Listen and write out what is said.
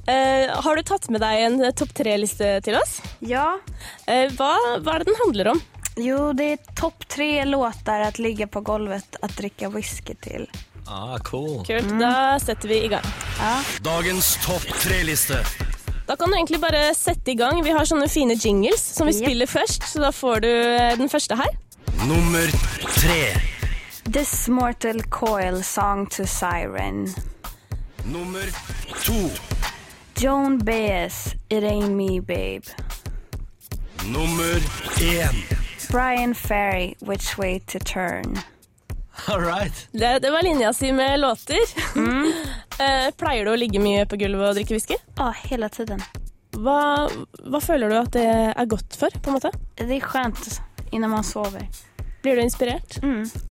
Har du tatt med deg en topp 3-liste til oss? Ja. Hva det den handler om? Jo, det topp 3 låtar att ligga på golvet att dricka whisky till. Cool. Kult, da setter vi i gang. Ja. Dagens topp 3-liste. Da kan du egentlig bare sette i gang. Vi har sånne fine jingles som vi spiller først, så da får du den første her. Nummer 3. This Mortal Coil Song to Siren. Nummer 2. Joan Baez, It Ain't Me Babe. Nummer 1. Brian Ferry, Which Way to Turn. All right. Det var linja si med låter. Pleier du å ligge mye på gulvet og drikke whisky? Ja, hela tiden. Hva føler du at det er godt for, på en måte? Det är skönt innan man sover. Blir du inspirert?